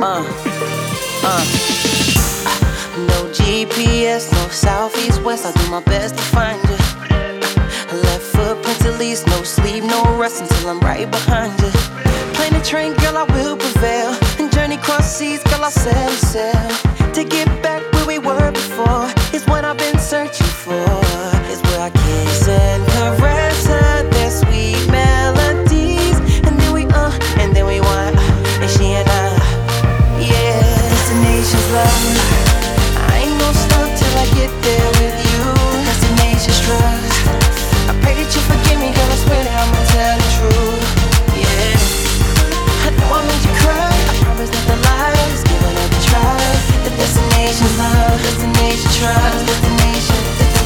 No GPS, no south, east, west. I do my best to find you. Left footprints at least, no sleep, no rest until I'm right behind you. Plane the train, girl, I will prevail. And journey cross seas, girl, I'll sail. To get back where we were before is what I've been searching for. Is where I kiss and caress her, their sweet melodies. And then we want, and she and I, yeah. Destination's love. I ain't gon' stop till I get there with you. Destination's trust. I pray that you forgive me, girl, I swear that I'ma tell the truth, yeah. I know I made you cry, I promise not to lie, just give it a try. The destination's love, destination trust, destination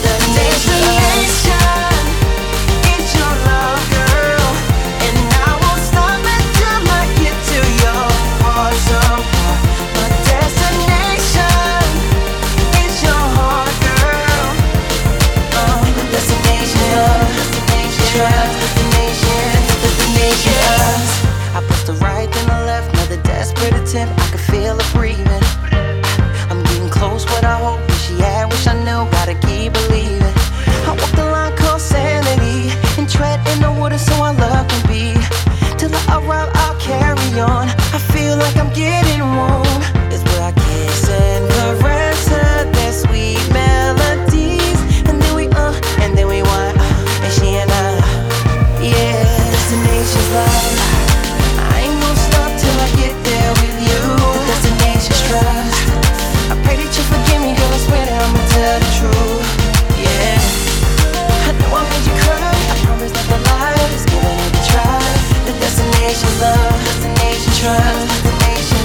it's your love, girl. And I won't stop until I get to your heart somehow. My destination is your heart, girl. The destination love, destination trust, destination us. I pushed the right then the left, another desperate attempt. I could feel her breathing. I'm getting close, what I hope. Wish she had, wish I knew. Gotta keep believing. I walk the line called sanity and tread in the water so our love can be. Till I arrive, I'll carry on. I feel like I'm getting warm. It's where I kiss and caress her, their sweet melodies. And then we want, and she and I, yeah. Destination's love. I ain't gon' stop till I get there with you. The destination's trust. I pray that you forgive me, girl, I swear that I'ma tell the truth, yeah. I know I made you cry, I promise not to lie, just give it a try. The destination's love, destination trust, destination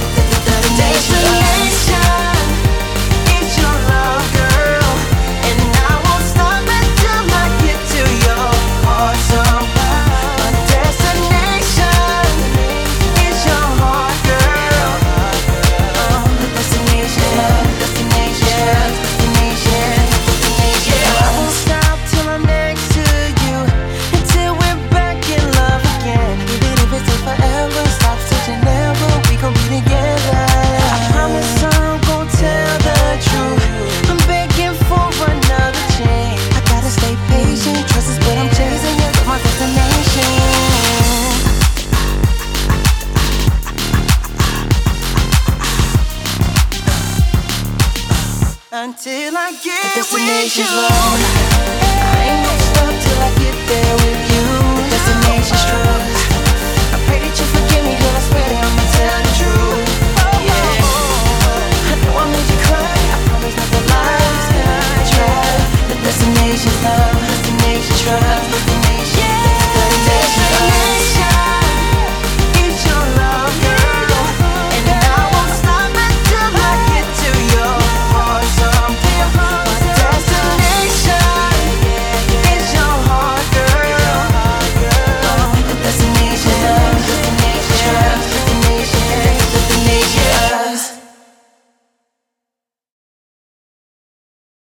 it's your love, girl. And I won't stop until I get to your heart somehow. My destination is your heart, girl. The destination love, destination. I won't stop till I'm next to you, until we're back in love again. Even if it takes forever, stop searching never, we gon' be together. I promise I'm gon' tell the truth. I'm begging for another chance. I gotta stay patient, trust is what I'm chasing. You're my destination. Until I get Destination's with you. love.